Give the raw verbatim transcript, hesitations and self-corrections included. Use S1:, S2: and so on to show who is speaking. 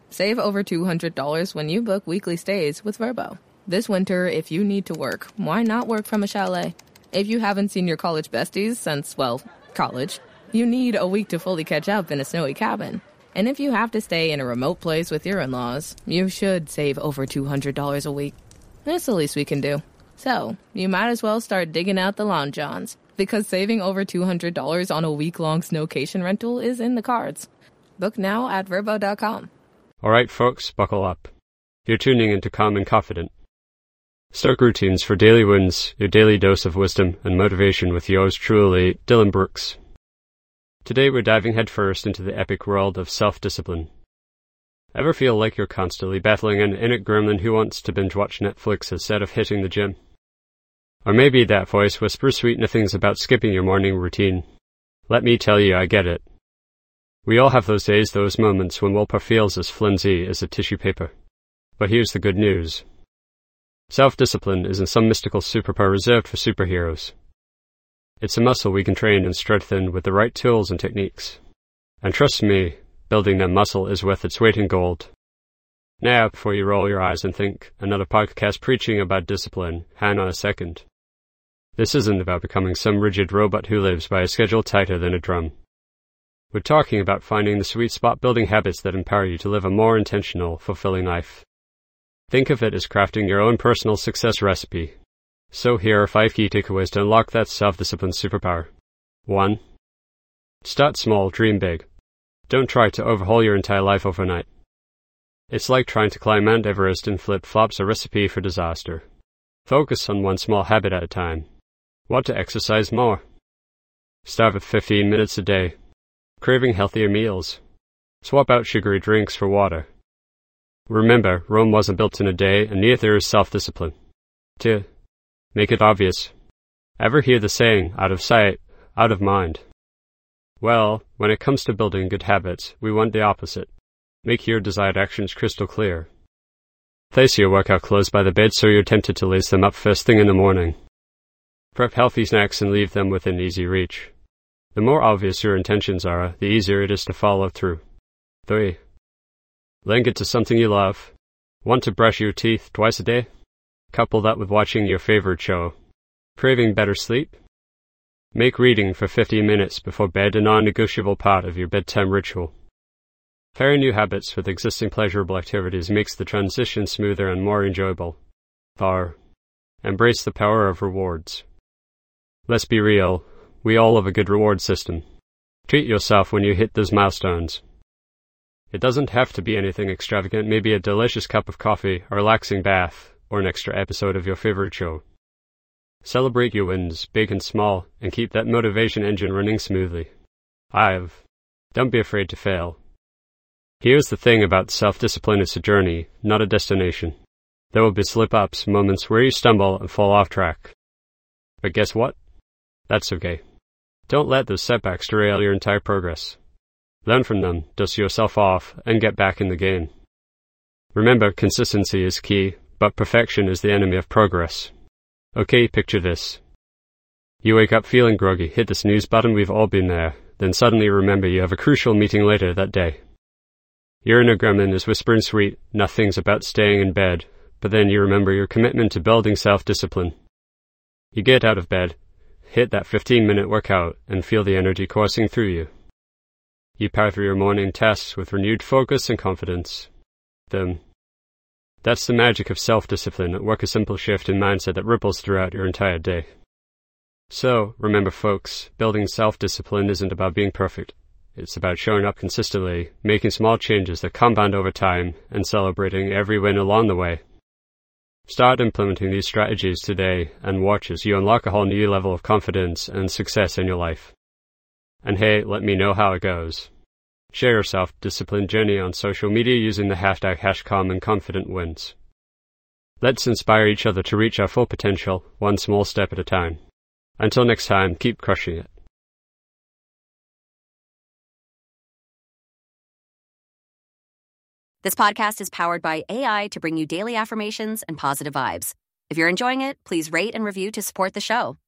S1: Save over two hundred dollars when you book weekly stays with Vrbo. This winter, if you need to work, why not work from a chalet? If you haven't seen your college besties since, well, college, you need a week to fully catch up in a snowy cabin. And if you have to stay in a remote place with your in-laws, you should save over two hundred dollars a week. That's the least we can do. So, you might as well start digging out the lawn johns, because saving over two hundred dollars on a week-long snowcation rental is in the cards. Book now at Vrbo dot com.
S2: All right, folks, buckle up. You're tuning into Calm and Confident. Start routines for daily wins, your daily dose of wisdom and motivation with yours truly, Dylan Brooks. Today we're diving headfirst into the epic world of self-discipline. Ever feel like you're constantly battling an inner gremlin who wants to binge-watch Netflix instead of hitting the gym? Or maybe that voice whispers sweet nothings about skipping your morning routine. Let me tell you, I get it. We all have those days, those moments when willpower feels as flimsy as a tissue paper. But here's the good news. Self-discipline isn't some mystical superpower reserved for superheroes. It's a muscle we can train and strengthen with the right tools and techniques. And trust me, building that muscle is worth its weight in gold. Now, before you roll your eyes and think, another podcast preaching about discipline, hang on a second. This isn't about becoming some rigid robot who lives by a schedule tighter than a drum. We're talking about finding the sweet spot, building habits that empower you to live a more intentional, fulfilling life. Think of it as crafting your own personal success recipe. So here are five key takeaways to unlock that self-discipline superpower. one. Start small, dream big. Don't try to overhaul your entire life overnight. It's like trying to climb Mount Everest in flip-flops, a recipe for disaster. Focus on one small habit at a time. Want to exercise more? Start with fifteen minutes a day. Craving healthier meals? Swap out sugary drinks for water. Remember, Rome wasn't built in a day, and neither is self-discipline. two. Make it obvious. Ever hear the saying, out of sight, out of mind? Well, when it comes to building good habits, we want the opposite. Make your desired actions crystal clear. Place your workout clothes by the bed so you're tempted to lace them up first thing in the morning. Prep healthy snacks and leave them within easy reach. The more obvious your intentions are, the easier it is to follow through. three. Link it to something you love. Want to brush your teeth twice a day? Couple that with watching your favorite show. Craving better sleep? Make reading for fifty minutes before bed a non-negotiable part of your bedtime ritual. Pairing new habits with existing pleasurable activities makes the transition smoother and more enjoyable. four. Embrace the power of rewards. Let's be real. We all have a good reward system. Treat yourself when you hit those milestones. It doesn't have to be anything extravagant, maybe a delicious cup of coffee, a relaxing bath, or an extra episode of your favorite show. Celebrate your wins, big and small, and keep that motivation engine running smoothly. five. Don't be afraid to fail. Here's the thing about self-discipline, it's a journey, not a destination. There will be slip-ups, moments where you stumble and fall off track. But guess what? That's okay. Don't let those setbacks derail your entire progress. Learn from them, dust yourself off, and get back in the game. Remember, consistency is key, but perfection is the enemy of progress. Okay, picture this. You wake up feeling groggy, hit the snooze button, we've all been there, then suddenly remember you have a crucial meeting later that day. Your inner gremlin is whispering sweet nothings about staying in bed, but then you remember your commitment to building self-discipline. You get out of bed, hit that fifteen-minute workout, and feel the energy coursing through you. You power through your morning tasks with renewed focus and confidence. Then, that's the magic of self-discipline, at work, a simple shift in mindset that ripples throughout your entire day. So, remember folks, building self-discipline isn't about being perfect. It's about showing up consistently, making small changes that compound over time, and celebrating every win along the way. Start implementing these strategies today and watch as you unlock a whole new level of confidence and success in your life. And hey, let me know how it goes. Share your self-discipline journey on social media using the hashtag HashCalmAndConfidentWins. Let's inspire each other to reach our full potential, one small step at a time. Until next time, keep crushing it.
S3: This podcast is powered by A I to bring you daily affirmations and positive vibes. If you're enjoying it, please rate and review to support the show.